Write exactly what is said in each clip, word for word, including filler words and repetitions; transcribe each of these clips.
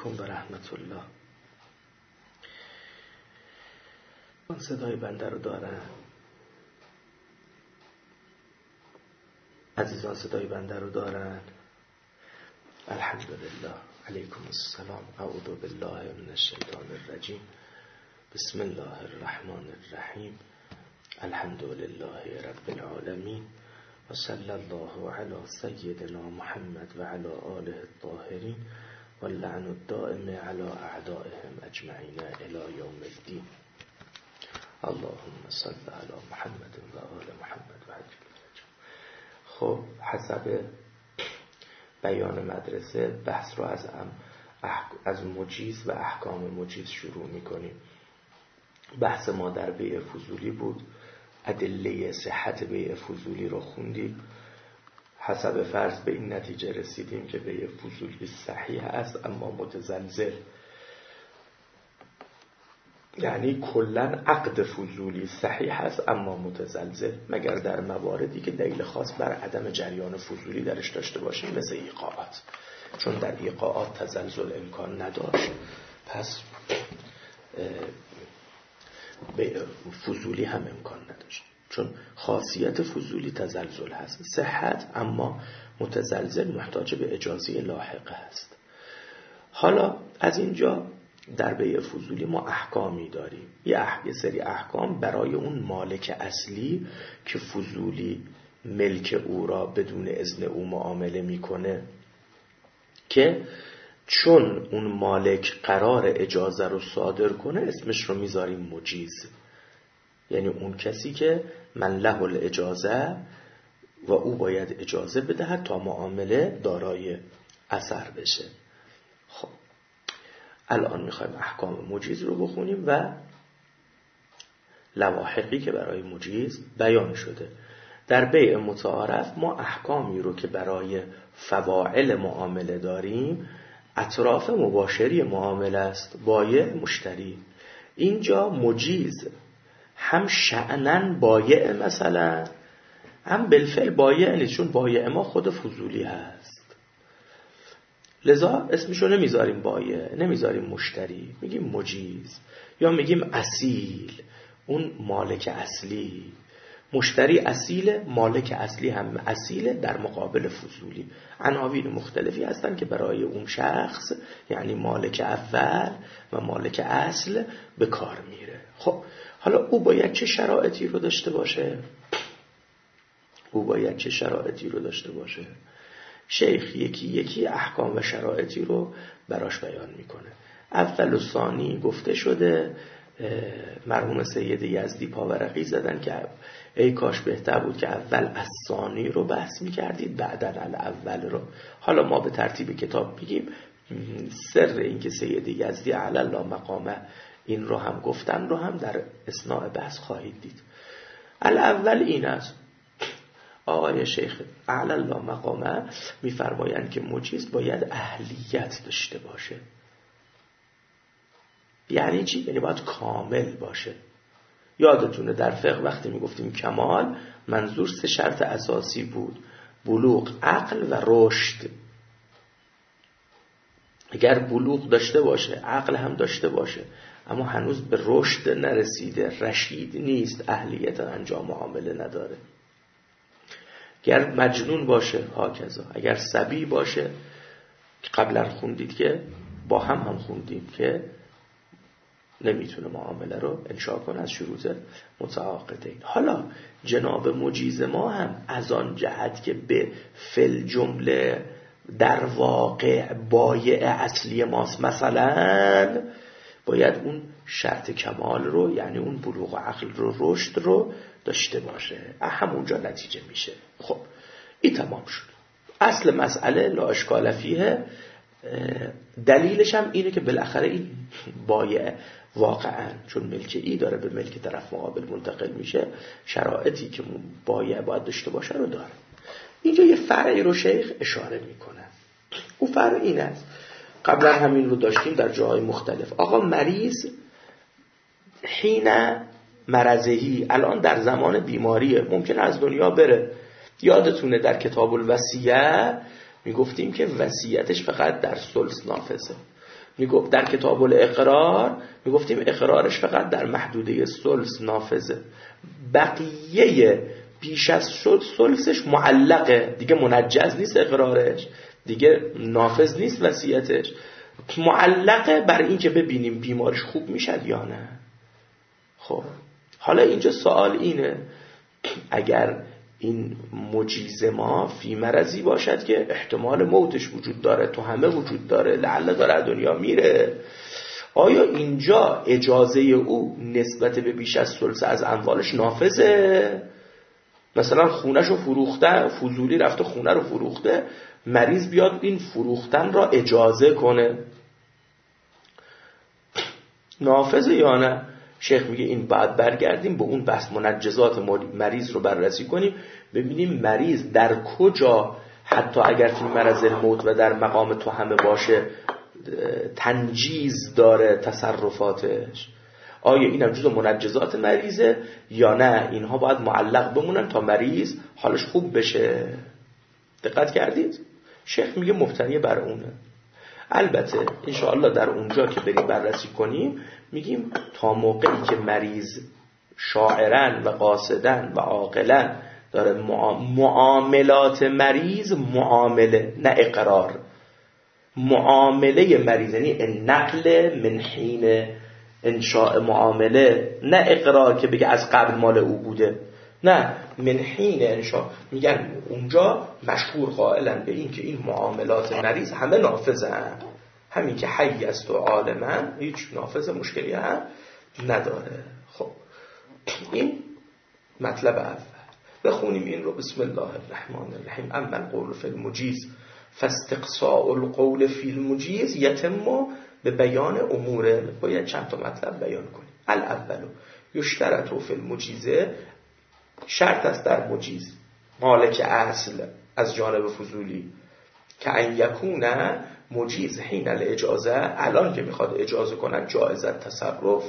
علیکم و رحمت الله. من صدای بنده رو دارن؟ عزیزان صدای بنده رو دارن؟ الحمدلله. علیکم السلام. اعوذ بالله من الشیطان الرجیم. بسم الله الرحمن الرحیم. الحمدلله رب العالمین و صلی الله علی سیدنا محمد و علی آله الطاهرین و اللعن الدائم علی اعدائهم اجمعین الی یوم الدین. اللهم صل علی محمد و آل محمد و عجل. خب حسب بیان مدرسه بحث رو از از مجیز و احکام مجیز شروع میکنیم. بحث ما در بیع فضولی بود. ادله صحت بیع فضولی رو خوندیم. حسب فرض به این نتیجه رسیدیم که بیع فضولی صحیح است اما متزلزل، یعنی کلن عقد فضولی صحیح است اما متزلزل، مگر در مواردی که دلیل خاص بر عدم جریان فضولی درش داشته باشیم، مثل ایقاعات. چون در ایقاعات تزلزل امکان نداشت، پس بیع فضولی هم امکان نداشت. چون خاصیت فضولی تزلزل هست، صحت اما متزلزل محتاج به اجازه لاحقه هست. حالا از اینجا در بیع فضولی ما احکامی داریم. یه, اح... یه سری احکام برای اون مالک اصلی که فضولی ملک او را بدون اذن او معامله میکنه، که چون اون مالک قرار اجازه رو صادر کنه اسمش رو میذاریم مجیز. یعنی اون کسی که من له الاجازه و او باید اجازه بدهد تا معامله دارای اثر بشه. خب الان میخوایم احکام مجیز رو بخونیم و لواحقی که برای مجیز بیان شده. در بیع متعارف ما احکامی رو که برای فواعل معامله داریم، اطراف مباشری معامله است، بایع مشتری. اینجا مجیز هم شأنن بایع مثلا، هم بالفعل بایع نیست، چون بایع ما خود فضولی هست. لذا اسمشو نمیذاریم بایع، نمیذاریم مشتری، میگیم مجیز یا میگیم اصیل، اون مالک اصلی. مشتری اصیل، مالک اصلی هم اصیل در مقابل فضولی. عناوین مختلفی هستن که برای اون شخص، یعنی مالک اول و مالک اصل، به کار میره. خب حالا او باید چه شرایطی رو داشته باشه؟ او باید چه شرایطی رو داشته باشه؟ شیخ یکی یکی احکام و شرایطی رو براش بیان میکنه. اول و ثانی گفته شده. مرحوم سید یزدی پاورقی زدن که ای کاش بهتر بود که اول از ثانی رو بحث میکردید بعدن الاول رو. حالا ما به ترتیب کتاب بگیم. سر این که سید یزدی علی الله مقامه این رو هم گفتن رو هم در اثناء بحث خواهید دید. الاول این است، آقای شیخ علی الله مقامه میفرمایند که مجیز باید اهلیت داشته باشه. یعنی چی؟ یعنی باید کامل باشه. یادتونه در فقه وقتی میگفتیم کمال، منظور سه شرط اساسی بود: بلوغ، عقل و رشد. اگر بلوغ داشته باشه، عقل هم داشته باشه، اما هنوز به رشد نرسیده، رشید نیست، اهلیت انجام معامله نداره. اگر مجنون باشه هاکذا. اگر صبی باشه، قبلا خوندید که با هم هم خوندیم که نمیتونه معامله رو انشاء کنه از شروط متعاقدین. حالا جناب مجیز ما هم از آن جهت که به فل جمله در واقع بایع اصلی ماست، مثلا باید اون شرط کمال رو، یعنی اون بلوغ عقل رو، رشد رو داشته باشه. همونجا نتیجه میشه. خب این تمام شد. اصل مسئله لا اشکال فیه. دلیلش هم اینه که بالاخره این بایع واقعا چون ملک ای داره به ملک طرف مقابل منتقل میشه، شرایطی که بایع باید داشته باشه رو داره. اینجا یه فرعی رو شیخ اشاره میکنه. اون فرع این است، قبلا همین رو داشتیم در جاهای مختلف. آقا مریض حین مرضهی، الان در زمان بیماریه، ممکنه از دنیا بره. یادتونه در کتاب الوصیه میگفتیم که وصیتش فقط در ثلث نافذه. میگفت در کتاب الاقرار میگفتیم اقرارش فقط در محدوده ثلث نافذه، بقیه بیش از ثلثش معلقه دیگه، منجز نیست اقرارش دیگه، نافذ نیست وصیتش، معلقه بر این که ببینیم بیمارش خوب میشد یا نه. خب حالا اینجا سوال اینه اگر این مجیز ما فی مرضی باشد که احتمال موتش وجود داره، تو همه وجود داره، لعل داره دنیا میره، آیا اینجا اجازه او نسبت به بیش از ثلث از اموالش نافذه؟ مثلا خونش رو فروخته، فضولی رفته خونه رو فروخته، مریض بیاد این فروختن را اجازه کنه، نافذه یا نه؟ شیخ میگه این بعد برگردیم به اون بحث منجزات مریض رو بررسی کنیم، ببینیم مریض در کجا حتی اگر فی مرض الموت و در مقام تو همه باشه تنجیز داره تصرفاتش، آیا این هم جزء منجزات مریضه یا نه اینها باید معلق بمونن تا مریض حالش خوب بشه. دقت کردید؟ شیخ میگه مبتنی بر اونه. البته انشاءالله در اونجا که بریم بررسی کنیم میگیم تا موقعی که مریض شاعرن و قاصدن و عاقلن داره معاملات مریض معامله نه اقرار، معامله مریض یعنی نقل من حین انشاء معامله، نه اقرار که بگه از قبل مال او بوده، نه من حین انشاء. میگن اونجا مشهور قائلن به این که این معاملات مریض همه نافذن، همین که حی است و عالمن هیچ نافذ مشکلی هم نداره. خب این مطلب اول. بخونیم این رو. بسم الله الرحمن الرحیم. اما القول فی المجیز فاستقصاء القول فی المجیز یتم به بیان اموره. باید چند تا مطلب بیان کنیم. الاولو یشترط فی المجیزه، شرط است در مجیز مالک اصل از جانب فضولی که ان یکونه مجیز حین الاجازه، الان که میخواد اجازه کنن جایزه تصرف،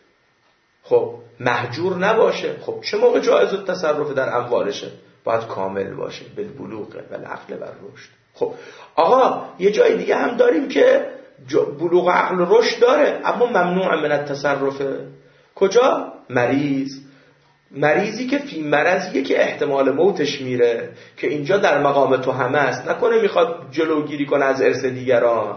خب محجور نباشه. خب چه موقع جایزه تصرف در اموالشه؟ باید کامل باشه، بالبلوغ و العقل و الرشد. خب آقا یه جای دیگه هم داریم که بلوغ عقل و رشد داره اما ممنوع من التصرفه. کجا؟ مریض. مریضی که فی مرضیه که احتمال موتش میره، که اینجا در مقام تو همه است، نکنه میخواد جلوگیری کنه از ارث دیگران،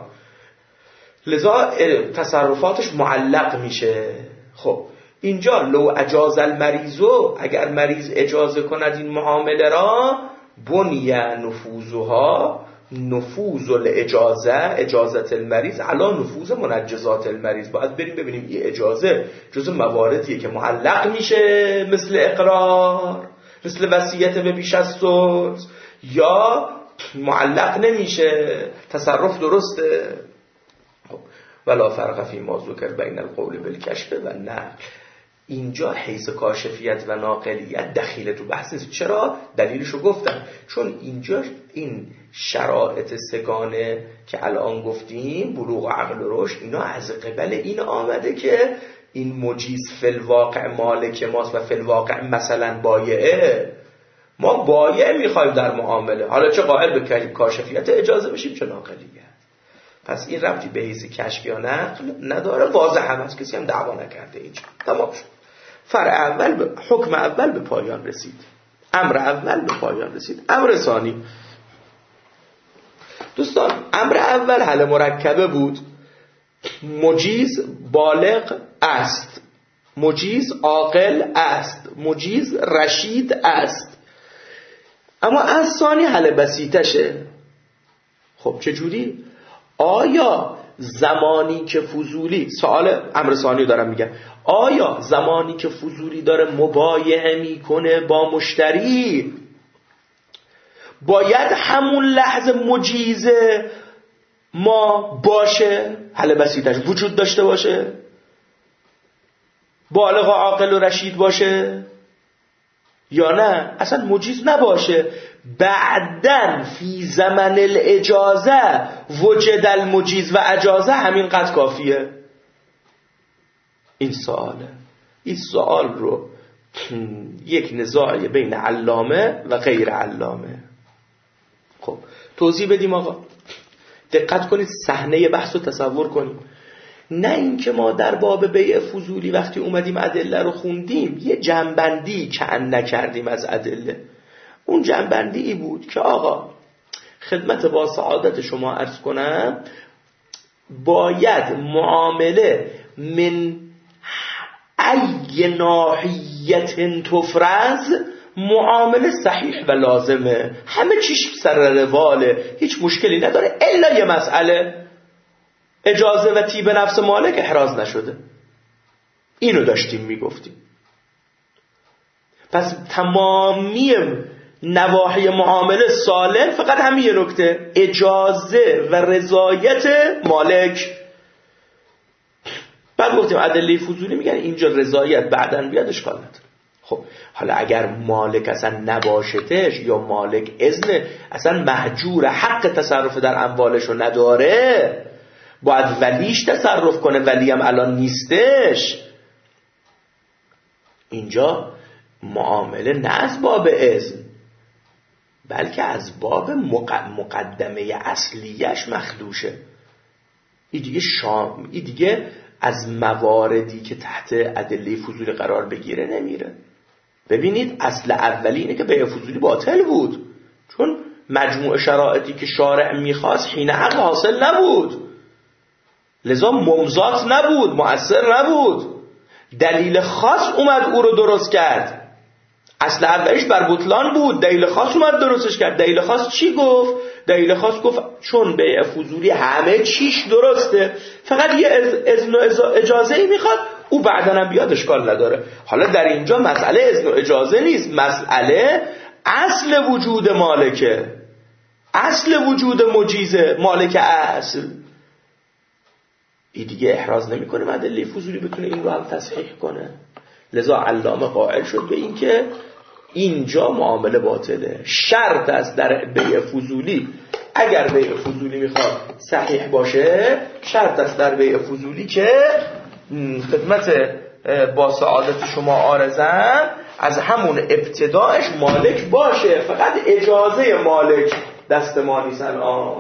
لذا تصرفاتش معلق میشه. خب اینجا لو اجاز المریضو، اگر مریض اجازه کند این معامله را، بنی نفوذها نفوذ الاجازه، اجازت المریض علا نفوذ منجزات المریض. باید بریم ببینیم این اجازه جزو مواردیه که معلق میشه مثل اقرار، مثل وصیت به بیش از ثلث، یا معلق نمیشه، تصرف درسته. ولا فرق فی ما ذکر بین القول بالکشف و نقل. اینجا حیث کاشفیت و ناقلیت دخیل تو بحث نیست. چرا؟ دلیلشو گفتم، چون اینجا این شرایط سگانه که الان گفتیم، بلوغ و عقل و رشد، اینا از قبل این آمده که این مجیز فی الواقع مالک ماست و فی الواقع مثلا بایعه. ما بایع میخوایم در معامله، حالا چه قائل به کاشفیت اجازه بشیم چه ناقلیت. پس این ربطی به حیث کشف یا نقل نداره، واضح هم است، کسی هم دعوا نکرده اینجا. تمام شد. فرع اول به حکم اول به پایان رسید، امر اول به پایان رسید. امر ثانی دوستان، امر اول حل مرکبه بود. مجیز بالغ است، مجیز عاقل است، مجیز رشید است. اما از ثانی حل بسیطشه. خب چجوری؟ آیا زمانی که فضولی، سوال امر ثانی دارم میگم، آیا زمانی که فضولی داره مبایعه میکنه با مشتری باید همون لحظه مجیز ما باشه، حل بسیطش وجود داشته باشه، بالغ و عاقل و رشید باشه، یا نه اصلا مجیز نباشه، بعدن فی زمن الاجازه وجد المجیز و اجازه همین قد کافیه؟ این سواله. این سوال رو یک نزاعی بین علامه و غیر علامه. خب توضیح بدیم آقا. دقت کنید صحنه بحث رو تصور کنید. نه اینکه ما در باب بیع فضولی وقتی اومدیم ادله رو خوندیم یه جنبندی که ان نکردیم از ادله. اون جنبندی ای بود که آقا خدمت با سعادت شما عرض کنم باید معامله من ای ناحیت تفرز معامله صحیح و لازمه، همه چیش سر رواله، هیچ مشکلی نداره، الا یه مسئله اجازه و طیب نفس مالک احراز نشده. اینو داشتیم میگفتیم. پس تمامی نواحی معامله سالم، فقط همین یه نکته اجازه و رضایت مالک. بعد گفتیم ادله فضولی میگن اینجا رضایت بعداً بیاد اشکال نداره. خب حالا اگر مالک اصلا نباشتش یا مالک اذن اصلا محجور حق تصرف در اموالشو نداره، باید ولیش تصرف کنه، ولی هم الان نیستش، اینجا معامله نه از باب اذن بلکه از باب مقدمه اصلیش مخدوشه. این دیگه شام این دیگه از مواردی که تحت ادله فضولی قرار بگیره نمیره. ببینید اصل اولی اینه که بیع فضولی باطل بود، چون مجموع شرایطی که شارع میخواست حین عقد حاصل نبود، لذا ممزات نبود، مؤثر نبود، دلیل خاص اومد او رو درست کرد. اصل اولیش بر بطلان بود، دلیل خاص اومد درستش کرد. دلیل خاص چی گفت؟ دلیل خاص گفت چون بیع فضولی همه چیش درسته، فقط یه اذن و اجازه ای میخواد، او بعداً هم بیاد اشکال نداره. حالا در اینجا مسئله اذن و اجازه نیست، مسئله اصل وجود مالکه، اصل وجود مجیزه، مالک اصل. این دیگه احراز نمیکنه مدله فضولی بتونه این رو هم تصحیح کنه. لذا علامه قائل شد به این که اینجا معامله باطله. شرط است در بیع فضولی، اگر بیع فضولی میخواد صحیح باشه، شرط است در بیع فضولی که خدمت با سعادت شما عارضم از همون ابتداش مالک باشه، فقط اجازه مالک دست ما نیست الان.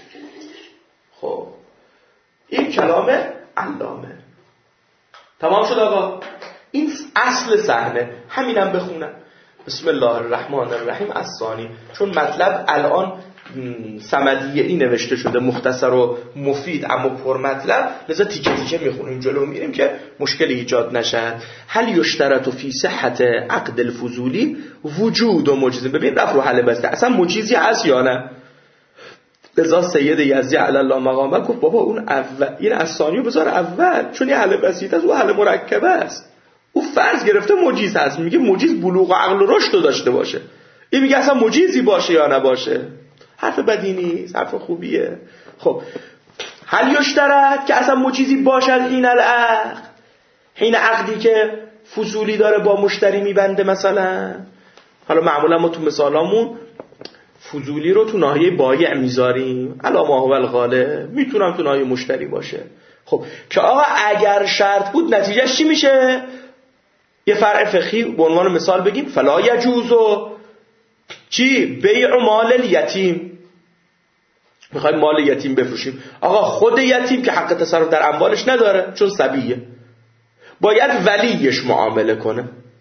خب این کلام علامه تمام شد آقا. این اصل صحنه، همینم بخونم. بسم الله الرحمن الرحیم الثانی، چون مطلب الان صمدیه ای نوشته شده، مختصر و مفید اما پر مطلب، لذا تیکه تیکه میخونیم جلو میریم که مشکلی ایجاد نشه. هل یشترط فی صحت عقد الفضولی وجود و مجیز. ببین رفت رو حل بسته، اصلا مجیزی هست یا نه؟ لذا سید یزدی علی الله مقامه گفت بابا اون اول، این الثانی رو بذار اول، چون یه حل بسیط است و حل مرکبه است. او فرض گرفته مجیز هست، میگه مجیز بلوغ و عقل و رشد داشته باشه، این میگه اصلا مجیزی باشه یا نباشه. حرف بدی نیست، حرف خوبیه. خب هل یشترط که اصلا مجیزی باشد حین العقد، حین عقدی که فضولی داره با مشتری میبنده مثلا. حالا معمولا ما تو مثالامون فضولی رو تو ناحیه بایع میذاریم، الا ما هو الغالب میتونم تو ناحیه مشتری باشه. خب که آقا اگر شرط بود نتیجهش چی میشه؟ یه فرع فقهی به عنوان مثال بگیم فلا یجوزو چی؟ بیع مال الیتیم. میخوایم مال یتیم بفروشیم، آقا خود یتیم که حق تصرف در اموالش نداره چون صبیه، باید ولیش معامله کنه.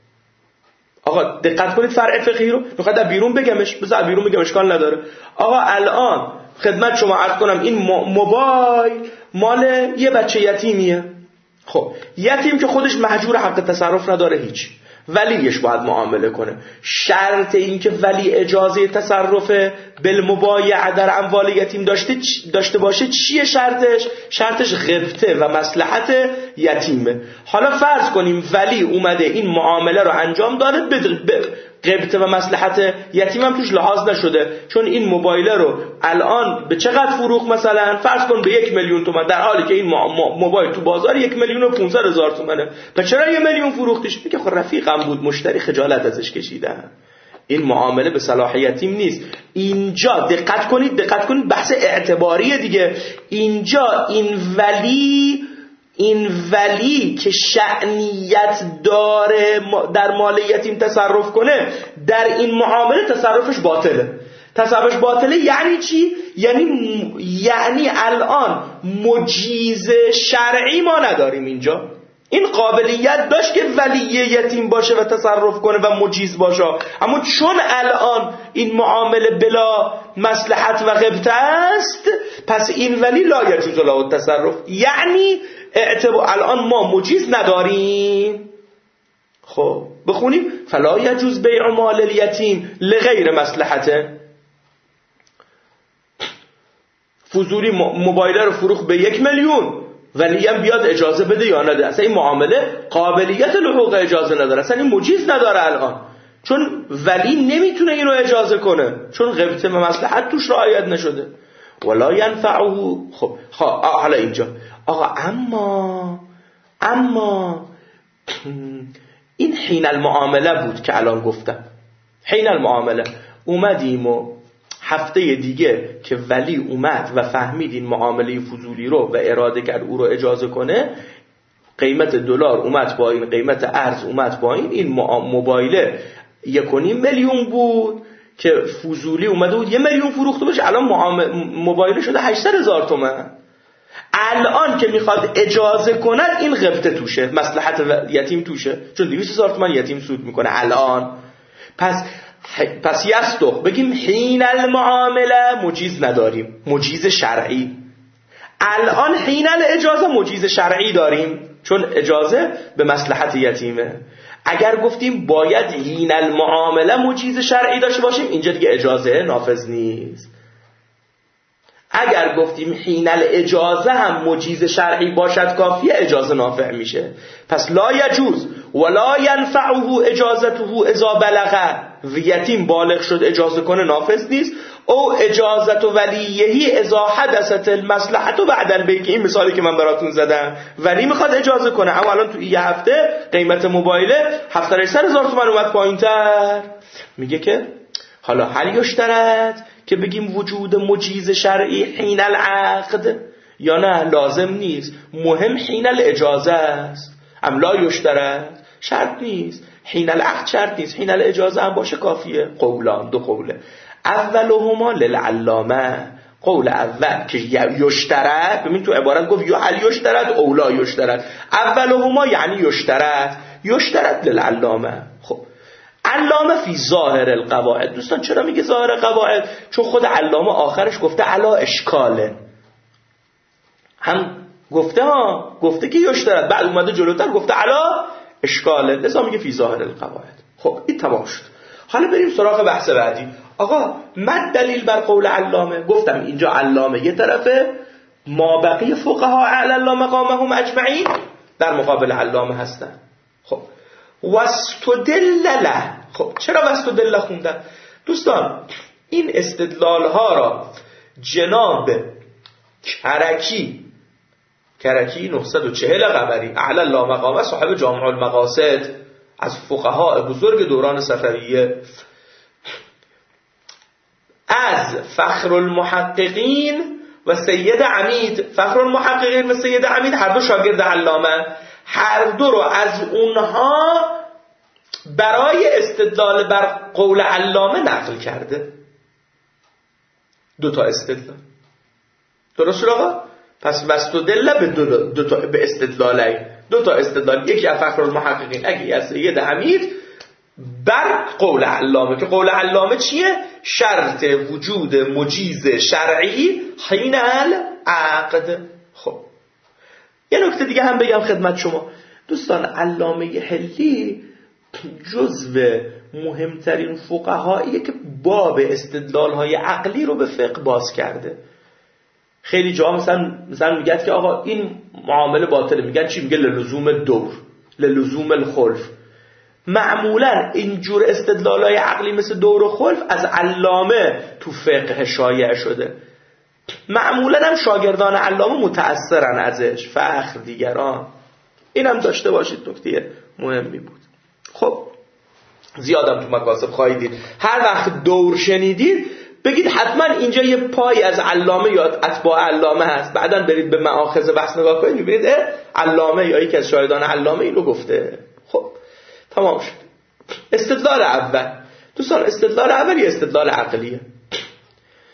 آقا دقت کنید فرع فقهی رو، میخواد در بیرون بگمش، بذار بیرون بگم اشکال نداره. آقا الان خدمت شما عرض کنم این موبایل مال یه بچه یتیمیه. خب یتیم که خودش محجور حق تصرف نداره هیچ، ولیش باید معامله کنه. شرط این که ولی اجازه تصرف بالمبایع در اموال یتیم داشته داشته باشه چیه شرطش؟ شرطش غبطه و مصلحت یتیمه. حالا فرض کنیم ولی اومده این معامله رو انجام داده، غبطه و مصلحت یتیم هم توش لحاظ نشده، چون این موبایل رو الان به چقدر فروخت؟ مثلا فرض کن به یک میلیون تومان، در حالی که این موبایل تو بازار یک میلیون و پونصد هزار تومنه. پس چرا یک میلیون فروختش؟ میگه خب رفیقم بود مشتری، خجالت ازش کشیدم. این معامله به صلاح یتیم نیست. اینجا دقت کنید، دقت کنید بحث اعتباریه دیگه. اینجا این ولی این ولی که شأنیت داره در مال یتیم تصرف کنه، در این معامله تصرفش باطله. تصرفش باطله یعنی چی؟ یعنی یعنی الان مجیز شرعی ما نداریم اینجا. این قابلیت داشت که ولی یتیم باشه و تصرف کنه و مجیز باشه، اما چون الان این معامله بلا مصلحت و غبطه است، پس این ولی لا یجوز له التصرف، یعنی اعتبار الان ما مجیز نداریم. خب بخونیم فلا یجوز بیع مال الیتیم لغیر مصلحته. فضولی موبایل رو فروخت به یک میلیون، ولی هم بیاد اجازه بده یا نده، اصلا این معامله قابلیت لحوق اجازه نداره، اصلا این مجیز نداره الان، چون ولی نمیتونه اینو اجازه کنه، چون غبطه و مصلحت توش رعایت نشده. ولا ینفعه. خب حالا اینجا آقا اما اما این حین المعامله بود که الان گفتم. حین المعامله اومدیم و هفته دیگه که ولی اومد و فهمید این معامله فضولی رو و اراده کرد او رو اجازه کنه، قیمت دلار اومد با این، قیمت ارز اومد با این، این موبایل یک و نیم میلیون بود که فضولی اومده بود یه میلیون فروخته باشه، الان موبایل شده هشتصد هزار تومان. الان که میخواد اجازه کنن این غبطه توشه، مصلحت یتیم توشه، چون دویست هزار تومان یتیم سود میکنه الان. پس پس یستخ بگیم حین المعامله مجیز نداریم، مجیز شرعی. الان حین الاجازه مجیز شرعی داریم، چون اجازه به مصلحت یتیمه. اگر گفتیم باید حین المعامله مجیز شرعی داشته باشیم، اینجا دیگه اجازه نافذ نیست. اگر گفتیم حین الاجازه هم مجیز شرعی باشد کافیه، اجازه نافع میشه. پس لا یجوز ولا ینفعه اجازته اذا بلغ، یتیم بالغ شد اجازه کنه نافذ نیست. او اجازت ولیهی اذا حدثت المصلحت بعد البیع. این مثالی که من براتون زدم، ولی میخواد اجازه کنه، اما الان تو یه هفته قیمت موبایل هفتاد هزار تومان اومد پایین‌تر، میگه که حالا هل یشترط که بگیم وجود مجیز شرعی حین العقد یا نه لازم نیست، مهم حین الاجازه است. ام لا یشترط شرط نیست، حین العقد شرط نیست، حین الاجازه هم باشه کافیه. قولان، دو قوله. اولهما للعلامه، قول اول که یشترط، ببین تو عبارت گفت یا هل یشترط او لا یشترط، اولهما یعنی یشترط، یشترط للعلامه. خب علامه فی ظاهر القواعد. دوستان چرا میگه ظاهر قواعد؟ چون خود علامه آخرش گفته علا اشکاله، هم گفته ها گفته که یشترط، بعد اومده جلوتر گفته علا اشکاله، لذا میگه فی ظاهر القواعد. خب این تمام شد. حالا بریم سراغ بحث بعدی. آقا من دلیل بر قول علامه، گفتم اینجا علامه یه طرفه، ما بقیه فقها علی الله مقامهم اجمعین در مقابل علامه هستن. خب واستدل له. خب چرا واستدل خوندن؟ دوستان این استدلال ها را جناب کرکی کرکی نهصد و چهل قمری اعلی الله مقامه، صاحب جامع المقاصد، از فقها بزرگ دوران صفویه، از فخر المحققین و سید عمید، فخر المحققین و سید عمید هر دو شاگرد علامه، هر دو رو از اونها برای استدلال بر قول علامه نقل کرده. دو تا استدلال، درست شد آقا؟ پس واستدل به دو, دو تا به استدلالی، دو تا استدلال، یکی از فخر المحققین، یکی از سید حمید بر قول علامه، که قول علامه چیه؟ شرط وجود مجیز شرعی حین العقد. خب یه نکته دیگه هم بگم خدمت شما دوستان، علامه حلی جزو مهمترین فقهاییه که باب استدلال‌های عقلی رو به فقه باز کرده. خیلی جا مثلا مثلا میگه که آقا این معامله باطله، میگن چی؟ میگه للزوم دور، للزوم الخلف. معمولا اینجور استدلال‌های عقلی مثل دور و خلف از علامه تو فقه شایع شده، معمولا هم شاگردان علامه متأثرن ازش، فخر دیگران. اینم داشته باشید، نکته مهمی بود. خب زیادم تو مکاسب خواهید، هر وقت دور شنیدید بگید حتما اینجا یه پای از علامه یا اتباع علامه هست، بعداً برید به مآخذ بحث نگاه کنید میبینید علامه یا یکی از شاهدان علامه اینو گفته. خب تمام شد. استدلال اول دوستان، استدلال اول یه استدلال عقلیه.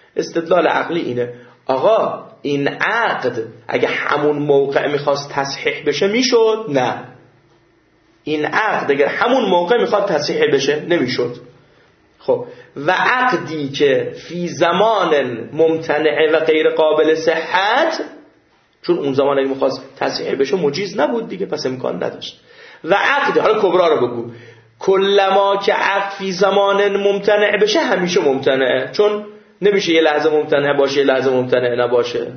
استدلال عقلی اینه آقا این عقد اگه همون موقع میخواست تصحیح بشه میشد؟ نه. این عقد اگر همون موقع میخواد تصحیح بشه نمیشد. خب و عقدی که فی زمان ممتنع و غیر قابل صحت، چون اون زمان اگه میخواست تصحیح بشه مجیز نبود دیگه، پس امکان نداشت. و عقد، حالا کبرا رو بگو، کلما که عقد فی زمان ممتنع بشه همیشه ممتنعه، چون نمیشه یه لحظه ممتنع باشه یه لحظه ممتنع نباشه.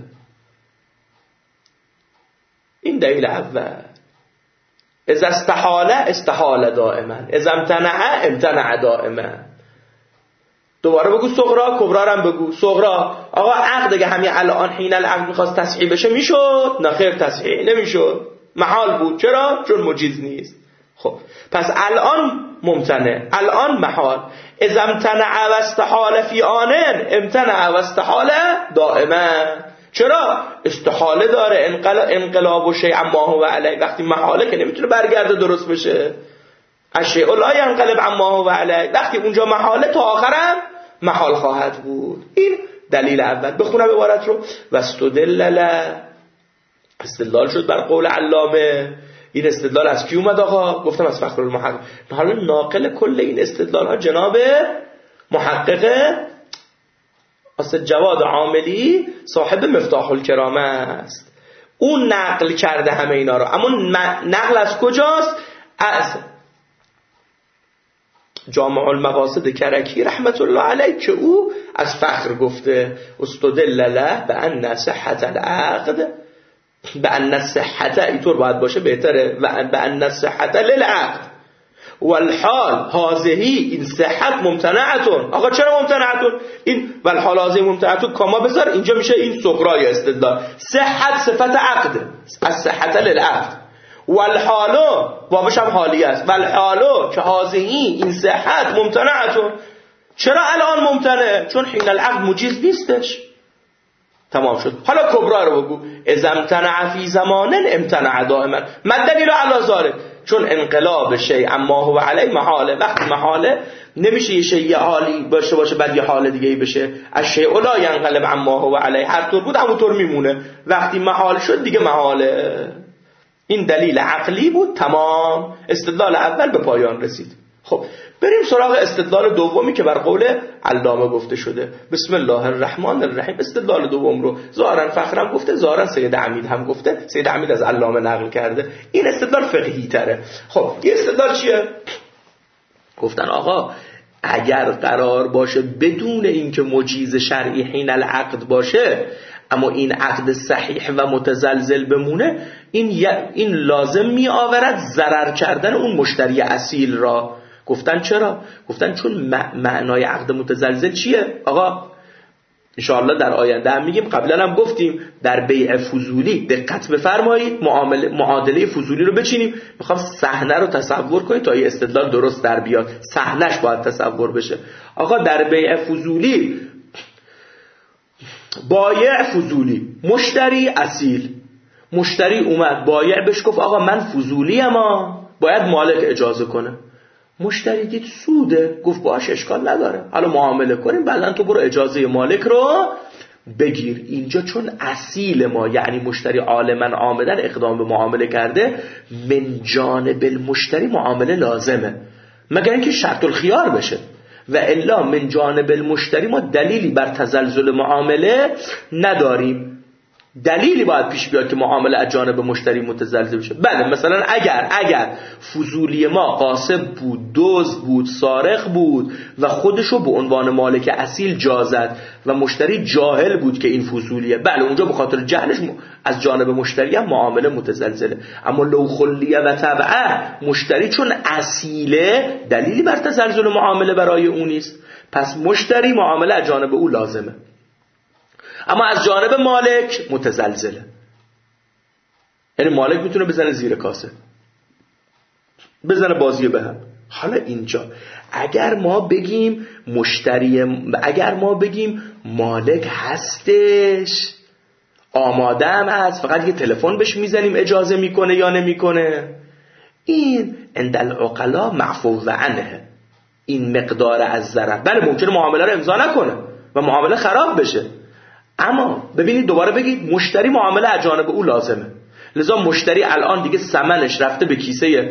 این دلیل اول. اذا استحاله استحاله دائما، اذا امتنع امتنع دائما. دوباره بگو صغرا، کبرا هم بگو. صغرا آقا عقد اگه همین الان حین العقد میخواست تصحیح بشه میشد؟ نه خیر، تصحیح نمیشد، محال بود. چرا؟ چون مجیز نیست. خب پس الان ممتنع، الان محال. اذا امتنع و استحاله فی آنن امتنع و استحاله دائما. چرا؟ استحاله داره، انقلاب انقلاب و شیء عما هو علیه. وقتی محاله که نمیتونه برگرده درست بشه. الشیء لا ينقلب عما هو علیه. وقتی اونجا محاله تا آخرم محال خواهد بود. این دلیل اول. بخونم عبارت رو. و استدلل، استدلال شد بر قول علامه. این استدلال از کی اومد آقا؟ گفتم از فخرالمحقق. حالا ناقل کل این استدلال ها جناب محقق اسد جواد عاملی صاحب مفتاح الکرامه است. اون نقل کرده همه اینا رو. اما نقل از کجاست؟ از جامع المقاصد کرکی رحمت الله علیه که او از فخر گفته استدل له به ان صحت العقد، به ان صحت اینطور باید باشه بهتره، و به ان صحت للعقد والحال هذه این صحت ممتنعتون. آقا چرا ممتنعتون؟ این والحال هذه ممتنعتون کاما بذار، اینجا میشه این صغرای استدلال. صحت صفت عقد، از صحت للعقد، والحالو وابش هم حالی است، والحالو که هذه این صحت ممتنعتون. چرا الان ممتنع؟ چون حین العقد مجیز نیستش. تمام شد. حالا کبرا رو بگو. اذا امتنع فی زمان امتنع دائما. ما دلیل علی ذلک؟ چون انقلاب شیء اما هو علی محاله. وقتی محاله نمیشه یه شیء حالی باشه باشه بعد یه حال دیگه ای بشه. الشیء لا ينقلب اما هو علی، هر طور بود همونطور میمونه. وقتی محال شد دیگه محاله. این دلیل عقلی بود. تمام. استدلال اول به پایان رسید. خب بریم سراغ استدلال دومی که بر قول علامه گفته شده. بسم الله الرحمن الرحیم. استدلال دوم رو ظاهرا فخرم گفته، ظاهرا سید عمید هم گفته. سید عمید از علامه نقل کرده. این استدلال فقهی تره. خب این استدلال چیه؟ گفتن آقا اگر قرار باشه بدون اینکه مجیز شرعی حین العقد باشه اما این عقد صحیح و متزلزل بمونه، این این لازم می آورد ضرر کردن اون مشتری اصیل را. گفتن چرا؟ گفتن چون معنای عقد متزلزل چیه؟ آقا انشاءالله در آینده هم میگیم، قبلا هم گفتیم در بیع فضولی دقت بفرمایید، معامله معادله فضولی رو بچینیم. میخوام صحنه رو تصور کنید تا یه استدلال درست در بیاد. صحنهش باید تصور بشه. آقا در بیع فضولی بایع فضولی، مشتری اصیل. مشتری اومد، بایع بهش گفت آقا من فضولی اما باید مالک اجازه کنه. مشتری دید سوده، گفت باش اشکال نداره، حالا معامله کنیم، بعدن تو برو اجازه مالک رو بگیر. اینجا چون اصیل ما یعنی مشتری عالما عامدن اقدام به معامله کرده، من جانب المشتری معامله لازمه مگر اینکه شرط الخیار بشه، و الا من جانب المشتری ما دلیلی بر تزلزل معامله نداریم. دلیلی باید پیش بیاد که معامله از جانب مشتری متزلزل بشه. بله مثلا اگر اگر فضولی ما غاصب بود، دزد بود، سارق بود و خودشو به عنوان مالک اصیل جازد و مشتری جاهل بود که این فضولیه، بله اونجا به خاطر جهلش از جانب مشتری هم معامله متزلزله. اما لو خلیه و تبعه، مشتری چون اصیله دلیلی بر تزلزل معامله برای اون نیست، پس مشتری معامله از جانب او لازمه، اما از جانب مالک متزلزله. یعنی مالک میتونه بزنه زیر کاسه، بزنه بازی به هم. حالا اینجا اگر ما بگیم مشتری، اگر ما بگیم مالک هستش، آماده هم هست، فقط یه تلفن بهش میزنیم اجازه میکنه یا نمیکنه، این عند العقلا معفو عنه، این مقدار از ضرر. بله ممکنه معامله رو امضا نکنه، و معامله خراب بشه. اما ببینید دوباره بگید مشتری معامله از جانب او لازمه، لذا مشتری الان دیگه ثمنش رفته به کیسه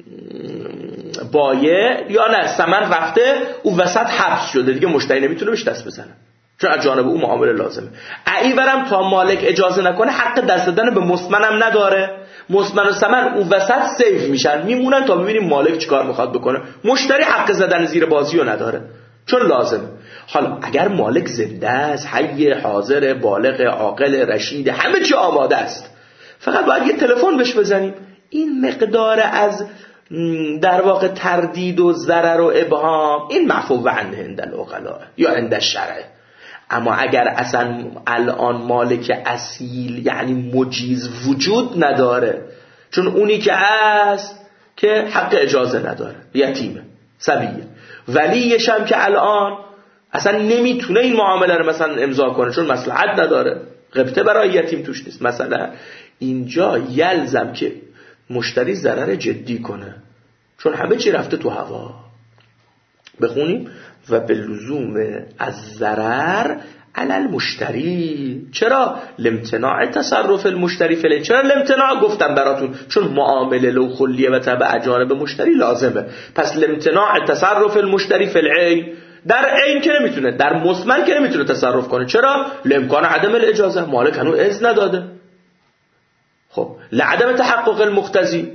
بایع یا نه ثمن رفته او وسط حبس شده، دیگه مشتری نمیتونه بهش دست بزنه چون از جانب او معامله لازمه. ایورم تا مالک اجازه نکنه حق دست دادن به مسمنم نداره، مسمن و ثمن اون وسط سیف میشن میمونن تا ببینیم مالک چیکار میخواد بکنه. مشتری حق زدن زیر بازیو نداره چون لازمه. حالا اگر مالک زنده است، حی، حاضر، بالغ، عاقل، رشید، همه چی آماده است، فقط باید یه تلفن بهش بزنیم. این مقدار از در واقع تردید و ضرر و ابهام این معفو عنه عند العقلاء یا عند الشرع. اما اگر اصلا الان مالک اصیل یعنی مجیز وجود نداره، چون اونی که هست که حق اجازه نداره، یتیمه، صبیه، ولیش هم که الان اصلا نمیتونه این معامله رو مثلا امضا کنه چون مصلحت نداره، غبطه برای یتیم توش نیست مثلا، اینجا یلزم که مشتری ضرر جدی کنه چون همه چی رفته تو هوا. بخونیم و به لزوم از ضرر علی المشتری. چرا؟ لامتناع تصرف المشتری فعلی. چرا لامتناع گفتم براتون؟ چون معامله لو خلیه و تبع جانب مشتری لازمه. پس لامتناع تصرف المشتری فعلی در عین که نمیتونه، در مسمن که نمیتونه تصرف کنه. چرا؟ لامکان عدم الاجازه، مالک هنوز اذن نداده. خب لعدم تحقق المقتضی،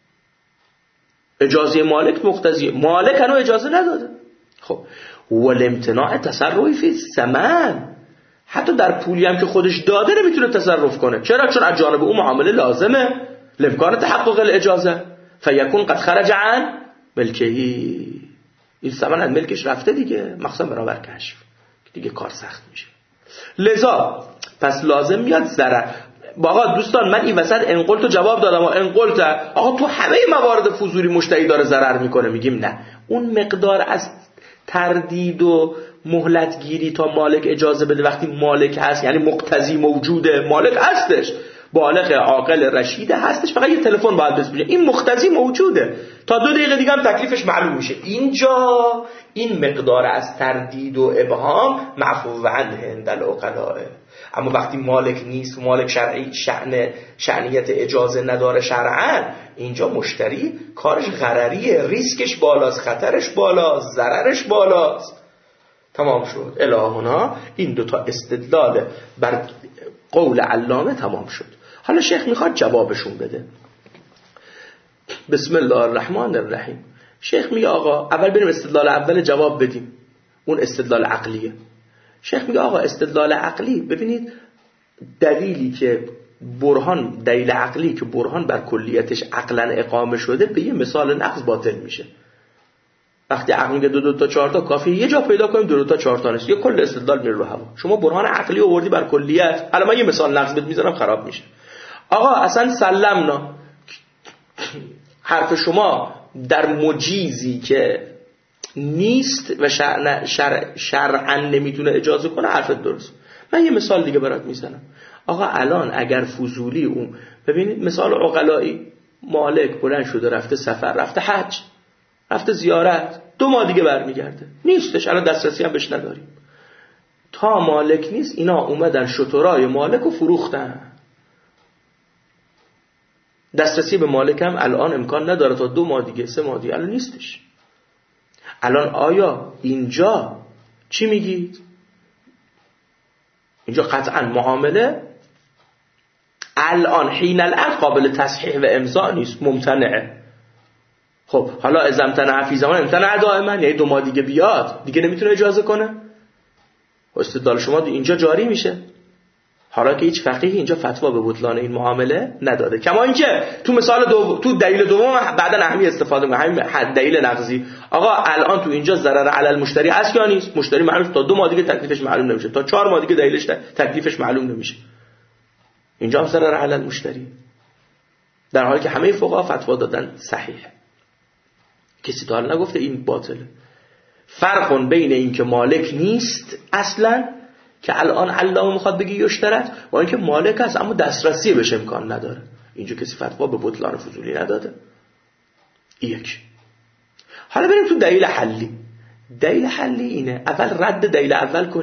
اجازه مالک مقتضیه، مالک هنوز اجازه نداده. خب والامتناع تصرفی فی ثمن، حتی در پولی هم که خودش داده نمیتونه تصرف کنه. چرا؟ چون از جانب اون معامله لازمه، لامکان تحقق الاجازه فیکون قد خرج عن ملکهی، این ثمن از ملکش رفته دیگه، مخصوصا برابر کشف دیگه کار سخت میشه. لذا پس لازم میاد ضرر. آقا دوستان من این وسط انقلت رو جواب دادم و انقلت آقا تو همه موارد فضولی مشتری داره ضرر میکنه. میگیم نه، اون مقدار از تردید و مهلت گیری تا مالک اجازه بده، وقتی مالک هست یعنی مقتضی موجوده، مالک هستش، بالغ، عاقل، رشید هستش، فقط یه تلفن باید بزنه، این مقتضی موجوده، تا دو دقیقه دیگه هم تکلیفش معلوم میشه. اینجا این مقدار از تردید و ابهام معفو عنه عند العقلاء. اما وقتی مالک نیست، مالک شرعی شأن شأنیت اجازه نداره شرعاً، اینجا مشتری کارش غرریه، ریسکش بالاست، خطرش بالاست، ضررش بالاست. تمام شد. الهنا این دوتا استدلال بر قول علامه تمام شد. حالا شیخ میخواد جوابشون بده. بسم الله الرحمن الرحیم. شیخ میگه آقا اول بریم استدلال اول جواب بدیم، اون استدلال عقلیه. شیخ میگه آقا استدلال عقلی، ببینید دلیلی که برهان، دلیل عقلی که برهان بر کلیتش عقلا اقامه شده به یه مثال نقض باطل میشه. وقتی عقل میگه دو دو تا چهار تا کافیه، یه جا پیدا کنیم دو دو تا چهار تا نیست، یه کل استدلال میره رو هوا. شما برهان عقلی آوردی بر کلیت، حالا من یه مثال نقض بهت میذارم خراب میشه. آقا اصلا سلمنا، حرف شما در مجیزی که نیست و شرع شرع شرعاً نمیتونه اجازه کنه حرفت درست. من یه مثال دیگه برات میزنم. آقا الان اگر فضولی اون، ببینید مثال عقلایی، مالک بلند شده رفته سفر، رفته حج، رفته زیارت، دو ماه دیگه برمیگرده، نیستش، الان دسترسی هم بهش نداریم. تا مالک نیست اینا اومدن شترای مالک رو فروختن، دسترسی به مالک هم الان امکان نداره تا دو ماه دیگه، سه ماه دیگه الان نیستش. الان آیا اینجا چی میگید؟ اینجا قطعا معامله الان حین الان قابل تصحیح و امضا نیست، ممتنعه. خب حالا از امتنع فی زمان امتنع دائما، یعنی دو ماه دیگه بیاد دیگه نمیتونه اجازه کنه. استدلال شما اینجا جاری میشه، حالا که هیچ فقیه اینجا فتوا به بطلان این معامله نداده. کما اینکه تو مثال دو... تو دلیل دوم بعداً اهمی استفاده می‌کنه، همین دلیل نقضی. آقا الان تو اینجا ضرر علی المشتری هست یا نیست؟ مشتری معلوم تا دو ماه دیگه تکلیفش معلوم نمیشه، تا چهار ماه دیگه دلیلش تکلیفش معلوم نمیشه. اینجا هم ضرر علی المشتری، در حالی که همه فقها فتوا دادن صحیحه، کسی تا حالا نگفته این باطله. فرق بین این که مالک نیست اصلا که الان علامه میخواد بگی یشترط، و اینکه مالک هست اما دسترسی بهش امکان نداره، اینجا کسی فتوا به بطلان فضولی نداده. یک. حالا بریم تو دلیل حلی. دلیل حلی اینه، اول رد دلیل اول کنیم.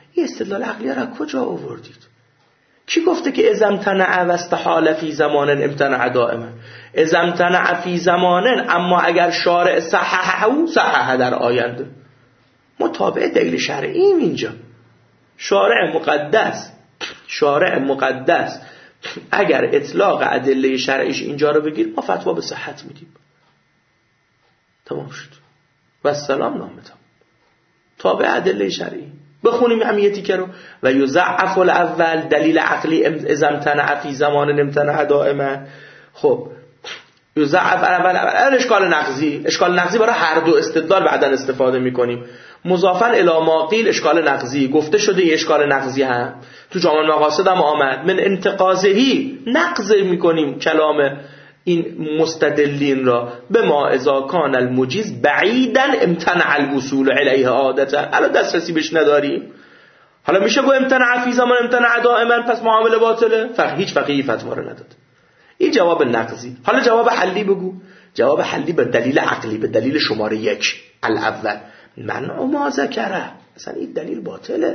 این استدلال عقلی را کجا آوردید؟ کی گفته که اذا امتنع و استحال فی زمان امتنع دائما؟ اذا امتنع فی زمان، اما اگر شارع صححه صححه در آینده. متابع دلیل شرعیم اینجا. شارع مقدس شارع مقدس اگر اطلاق ادله شرعیش اینجا رو بگیر، ما فتوا به صحت میدیم. تمام شد و السلام نامتام تابع ادله شرعی. بخونیم همین یه تیکه رو. و یضعف الاول دلیل عقلی اذا امتنع فی زمان امتنع دائما. خب یضعف الاول اول اشکال نقضی. اشکال نقضی برای هر دو استدلال بعداً استفاده میکنیم. مضافاً الی ما قیل اشکال نقضی گفته شده. یه اشکال نقضی هم تو جامع المقاصد هم آمد. من انتقاضهی نقض میکنیم کلام این مستدلین را به ما اذا کان المجیز بعیدا امتنع الوصول الیه عادتا. الان دسترسی بهش نداریم. حالا میشه گفت امتنع فی زمان امتنع دائما پس معامله باطله؟ فقط هیچ فقیهی فتوا رو نداد. این جواب نقضی. حالا جواب حلی بگو. جواب حلی به دلیل عقلی، به دلیل شماره یک الاول منع ما ذکره. اصلا این دلیل باطله،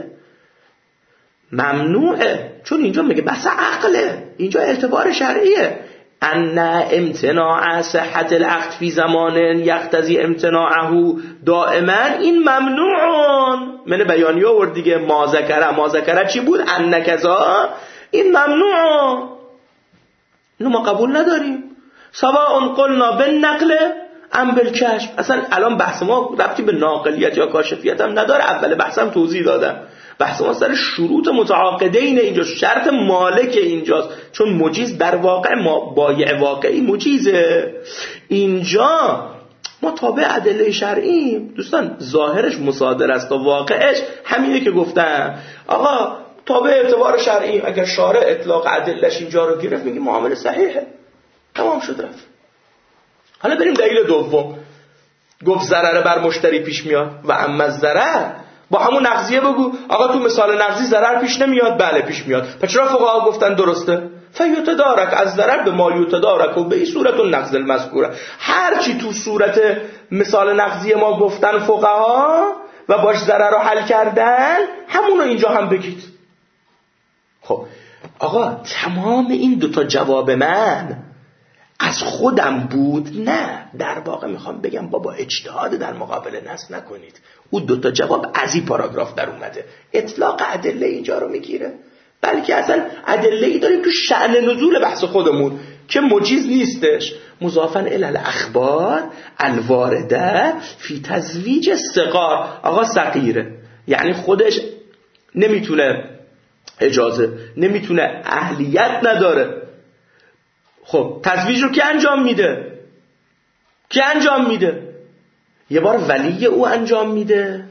ممنوعه، چون اینجا میگه بس عقله، اینجا اعتبار شرعیه. ان امتناع صحت العقد فی زمان یقتضی امتناعه دائما، این ممنوعون. من بیانی آورد دیگه. ما ذکره ما ذکره چی بود؟ ان کذا، این ممنوع، اینو ما قبول نداریم. سواء قلنا بالنقل ام بالکشف. اصلا الان بحث ما ربطی به ناقلیت یا کاشفیت هم نداره. اول بحثم توضیح دادم. بحث ما سر شروط متعاقدین اینجاست. شرط مالک اینجاست، چون مجیز در واقع ما بایع واقعی مجیزه. اینجا ما تابع ادله شرعی. دوستان ظاهرش مصادر است و واقعش همینه که گفتم. آقا تابع اعتبار شرعی، اگر شارع اطلاق ادلهش اینجا رو گرفت میگه معامله صحیحه، تمام شد رفت. حالا بریم دلیل دوم. گفت ضرر بر مشتری پیش میاد و اما الضرر با همون نقضیه بگو. آقا تو مثال نقضی ضرر پیش نمیاد؟ بله پیش میاد. پس چرا فقها گفتن درسته؟ فیتدارک از ضرر به ما یتدارک و به این صورت النقض المذکوره. هر چی تو صورت مثال نقضی ما گفتن فقها و باش ضرر رو حل کردن، همون رو اینجا هم بگید. خب آقا تمام این دوتا جواب من از خودم بود؟ نه، در واقع میخوام بگم بابا اجتهاد در مقابل نص نکنید. اون دوتا جواب از این پاراگراف در اومده. اطلاق ادله اینجا رو میگیره، بلکه اصلا ادله‌ای داریم تو شأن نزول بحث خودمون که مجیز نیستش. مضافاً الی الاخبار الوارده فی تزویج الصغار. آقا صغیره یعنی خودش نمیتونه اجازه، نمیتونه، اهلیت نداره. خب تزویج رو کی انجام میده؟ کی انجام میده؟ یه بار ولی او انجام میده،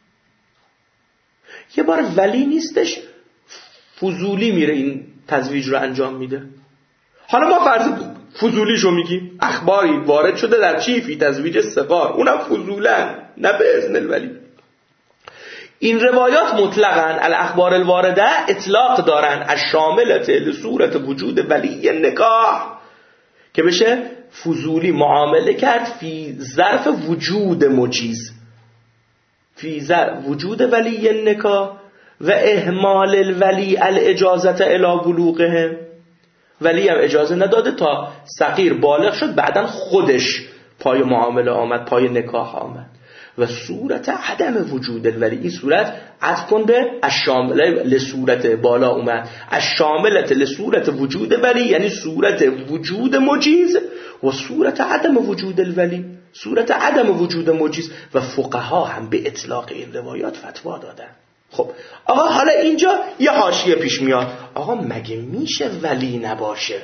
یه بار ولی نیستش فضولی میره این تزویج رو انجام میده. حالا ما فرض فضولیشو میگیم، اخباری وارد شده در چی؟ فی تزویج الصغار، اونم فضولن، نه به اذن الولی. این روایات مطلقاً الاخبار الوارده اطلاق دارن از شاملت لصورت وجود ولی نکاح، که بشه فضولی معامله کرد فی ظرف وجود مجیز، فی ظرف وجود ولی نکاح و اهمال الولی الاجازت الی بلوغهم. ولی هم اجازه نداده تا صغیر بالغ شد، بعدن خودش پای معامله آمد، پای نکاح آمد. و صورت عدم وجود الولی، این صورت عطف کن به الشامله لصورت بالا اومد، الشاملت لصورت وجود ولی یعنی صورت وجود مجیز و صورت عدم وجود الولی، صورت عدم وجود مجیز. و فقها هم به اطلاق این روایات فتوا دادن. خب آقا حالا اینجا یه حاشیه پیش میاد. آقا مگه میشه ولی نباشه؟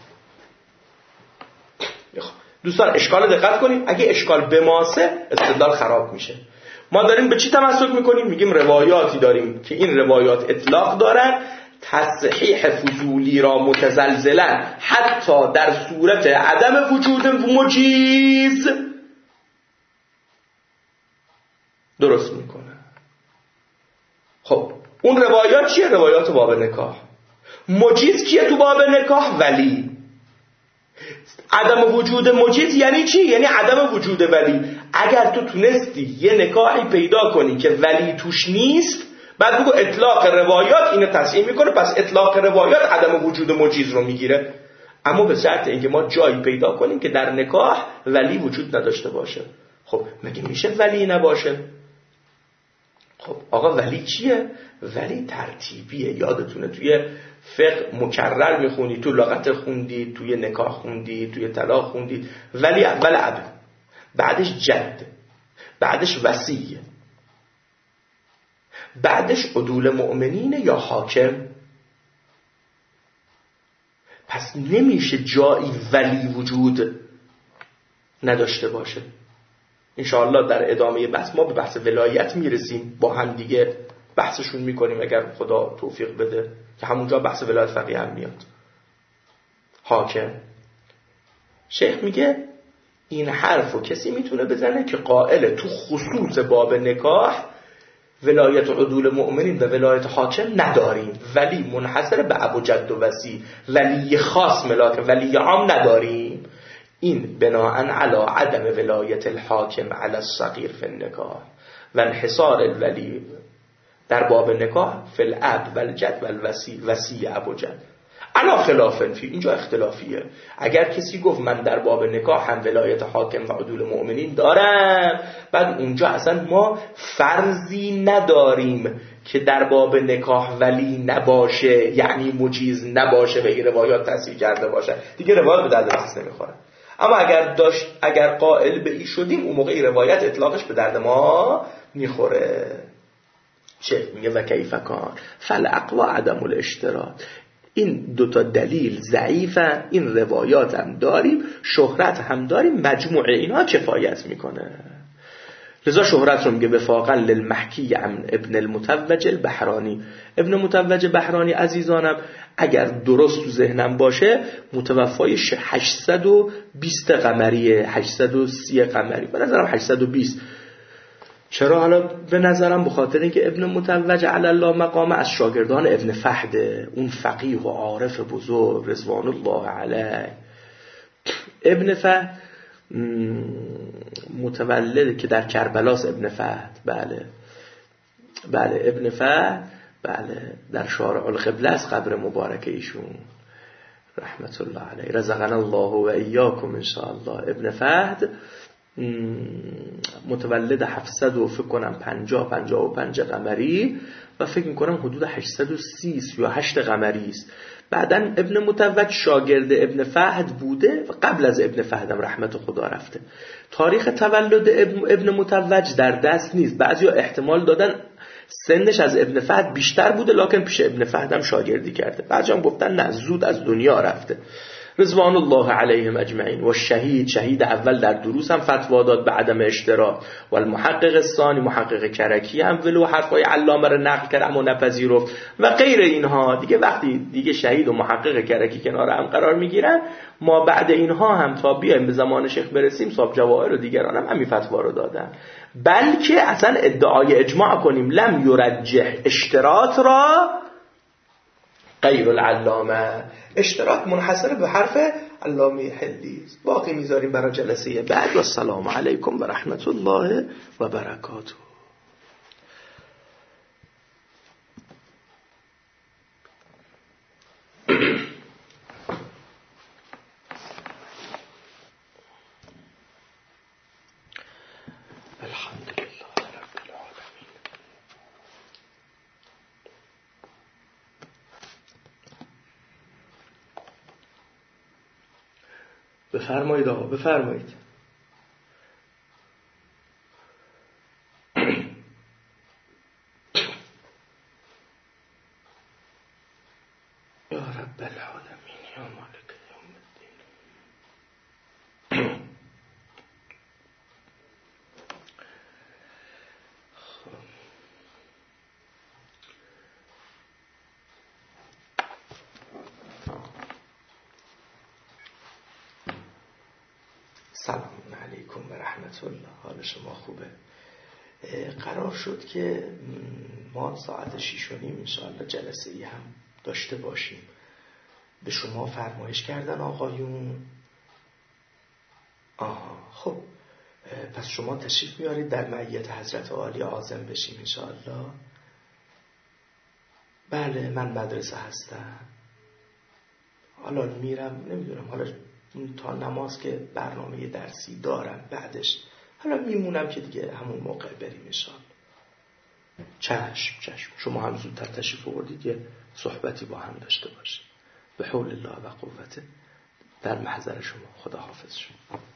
دوستان اشکال دقت کنید. اگه اشکال به ماسه استدلال خراب میشه. ما داریم به چی تمسک میکنیم؟ میگیم روایاتی داریم که این روایات اطلاق دارن تصحیح فضولی را متزلزلا حتی در صورت عدم وجود مجیز درست میکنه. خب اون روایات چیه؟ روایات باب نکاح. مجیز کیه تو باب نکاح؟ ولی. عدم وجود مجیز یعنی چی؟ یعنی عدم وجود ولی. اگر تو تونستی یه نکاحی پیدا کنی که ولی توش نیست، بعد بگو اطلاق روایات اینو تصحیح میکنه، پس اطلاق روایات عدم وجود مجیز رو میگیره، اما به شرط اینکه ما جایی پیدا کنیم که در نکاح ولی وجود نداشته باشه. خب مگه میشه ولی نباشه؟ خب آقا ولی چیه؟ ولی ترتیبیه. یادتونه توی فقه مکرر میخونی، تو لغت خوندی، توی نکاح خوندی، توی طلاق خوندی. ولی اول اب، بعدش جد، بعدش وصیه، بعدش عدول مؤمنین یا حاکم. پس نمیشه جایی ولی وجود نداشته باشه. انشاءالله در ادامه بحث ما به بحث ولایت میرسیم، با هم دیگه بحثشون میکنیم اگر خدا توفیق بده، که همونجا بحث ولایت فقیه هم میاد. حاکم، شیخ میگه این حرفو کسی میتونه بزنه که قائل تو خصوص باب نکاح ولایت عدول مؤمنین و ولایت حاکم نداریم، ولی منحصر به ابو جد و وصی، ولی خاص ملاک ولی عام نداریم. این بناء علی عدم ولایت الحاکم علی الصغیر فی النکاح و انحصار الولی در باب نکاح فی الاب و الجد و الوصی، وصی ابو جد. علا خلاف فی، اینجا اختلافیه. اگر کسی گفت من در باب نکاح هم ولایت حاکم و عدول مؤمنین دارم، بعد اونجا اصلا ما فرضی نداریم که در باب نکاح ولی نباشه، یعنی مجیز نباشه و این روایات تصحیح کرده باشه، دیگه روایات به درد بحث نمیخوره. اما اگر داشت اگر قائل به این شدیم، اون موقع این روایت اطلاقش به درد ما میخوره. شیخ میگه و کیف کان فالعقل عدم الاشتراط. این دوتا دلیل ضعیفه، این روایات هم داریم، شهرت هم داریم، مجموع اینا کفایت میکنه. لذا شهرت رو میگه وفاقا للمحکی عن ابن المتوج البحرانی. ابن متوج بحرانی عزیزانم اگر درست تو ذهنم باشه متوفای هشتصد و بیست قمریه، هشتصد و سی قمری، به نظرم هشتصد و بیست. چرا حالا به نظرم؟ به خاطر اینکه ابن متوج علی الله مقام از شاگردان ابن فهده، اون فقیه و عارف بزرگ رضوان الله علیه. ابن فهد متولد که در کربلاس ابن فهد، بله بله ابن فهد، بله در شارع القبله از قبر مبارک ایشون رحمت الله علیه، رزقنا الله و ایاکم ان شاء الله. ابن فهد متولد هفتصد و فکر کنم پنجاه پنجاه و پنج قمری و فکر میکنم حدود هشتصد و سی یا هشت قمری است. بعداً ابن متوج شاگرد ابن فهد بوده و قبل از ابن فهدم رحمت خدا رفته. تاریخ تولد ابن متوج در دست نیست، بعضیا احتمال دادن سنش از ابن فهد بیشتر بوده لکن پیش ابن فهدم شاگردی کرده، بعضیا هم گفتن نه زود از دنیا رفته رضوان الله علیهم اجمعین. و شهید شهید اول در دروس هم فتوا داد به عدم اشتراط و المحقق الثانی محقق کرکی هم ولو حرفای علامه رو نقل کرد اما نپذیرفت و غیر اینها. دیگه وقتی دیگه شهید و محقق کرکی کنار هم قرار میگیرن، ما بعد اینها هم تا بیایم به زمان شیخ برسیم صاحب جواهر و دیگران هم همین فتوا رو دادن. بلکه اصلا ادعای اجماع کنیم لم یرجح اشتراط را غیر العلامه، اشتراط منحصر به حرف علامه حلی است. باقی میذاریم برای جلسه بعد. و السلام علیکم و رحمت الله و برکاته. بفرمایید آقا بفرمایید. یا رب العالمین یا مالک یوم الدین. سلام علیکم و رحمت الله. حال شما خوبه؟ قرار شد که ما ساعت شیش و نیم انشاءالله جلسه ای هم داشته باشیم. به شما فرمایش کردن آقایون؟ آها خب پس شما تشریف میارید در معیت حضرت عالی اعظم بشیم انشاءالله. بله من مدرسه هستم، حالا میرم نمیدونم، حالا تا نماز که برنامه درسی دارم، بعدش حالا میمونم که دیگه همون موقع بریم انشاءالله. چشم چشم، شما هم زودتر تشریف آوردید یه صحبتی با هم داشته باشیم. به حول الله و قوته در محضر شما. خدا حافظ شما.